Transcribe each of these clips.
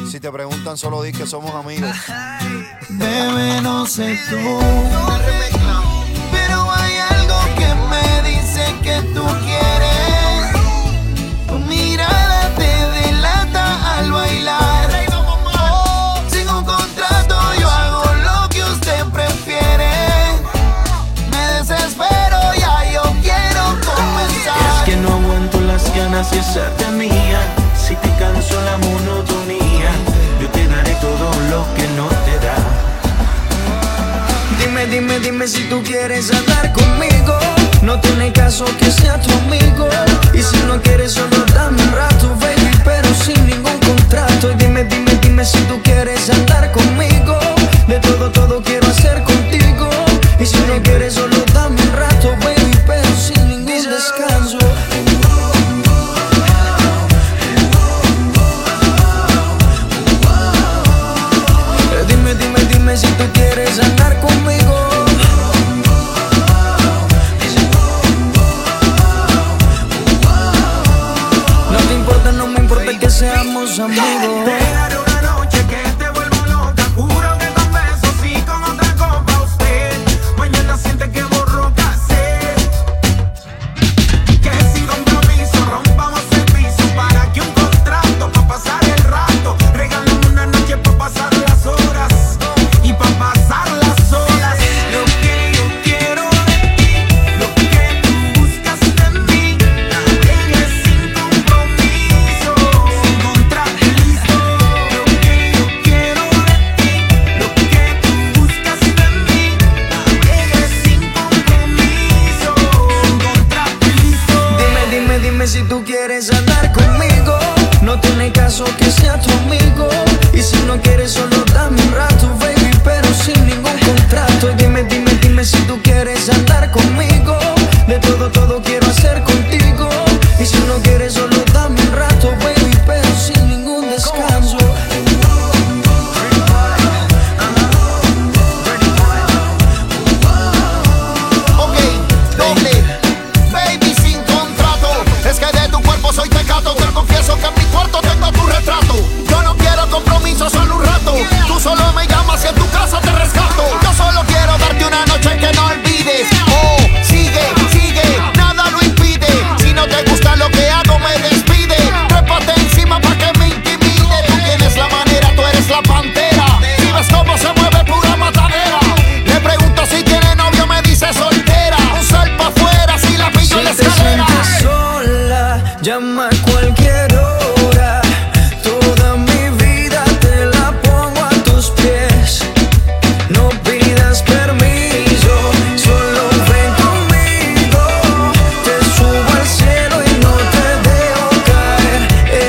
Si te preguntan, solo di que somos amigos. Bebé, no sé tú, pero hay algo que me dice que tú quieres. Tu mirada te delata al bailar. Sin un contrato yo hago lo que usted prefiere. Me desespero, ya yo quiero comenzar. Es que no aguanto las ganas de hacerte mía. Si te canso la monotonía, yo te daré todo lo que no te da. Dime si tú quieres andar conmigo. No tiene caso que sea tu amigo. Y si no quieres solo dame un rato, baby, pero sin ningún contrato. Y dime si tú quieres andar conmigo. De todo quiero hacer contigo. Y si no quieres solo dame un rato, baby, pero sin ningún descanso. Dime si tú quieres andar conmigo. No me importa que seamos amigos. Te daré una noche que te vuelvo loca. Juro que con besos y con otra copa usted mañana siente que borró cassette. Que sin compromiso rompamos el piso. Para que un contrato pa' pasar el rato. Regálame una noche pa' pasar las horas y pa' pasar las horas. Lo que yo quiero de ti, lo que tú buscas de mí, la regla es sin compromiso, sin contrato listo. Lo que yo quiero de ti, lo que tú buscas de mí, la regla es sin compromiso, sin contrato listo. Dime si tú quieres andar conmigo. No tiene caso que sea tu amigo. Y si no quieres solo dame un rato, baby, pero sin ningún contrato. Y dime si tú quieres andar conmigo. De todo quiero hacer contigo. Y si no quieres solo dame un rato, baby, pero sin ningún descanso. Ok, doble, baby sin contrato. Es que de tu cuerpo soy tecato. Te confieso que en mi cuarto tengo tu retrato. Yo no quiero compromiso, solo un rato. Tú solo me llamas y en tu casa te rescato. Yo solo quiero darte una noche que no olvides. Oh, sigue, nada lo impide. Si no te gusta lo que hago, me despide. Trépate encima pa' que me intimide. Tú tienes la manera, tú eres la pantera. Si ves cómo se mueve, pura matadera. Le pregunto si tiene novio, me dice soltera. Un sal pa' afuera, si la pillo en la Si te escalera. sientes sola, llama a cualquier hora. Toda mi vida te la pongo a tus pies. No pidas permiso, solo ven conmigo. Te subo al cielo y no te dejo caer.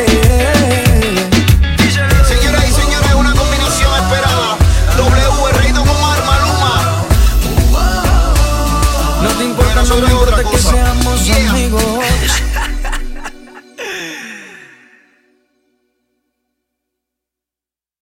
Señoras y señores, una combinación esperada. W, Reino con Maluma. No te importa, no Pero me sobre otra importa que cosa. seamos Yeah. amigos.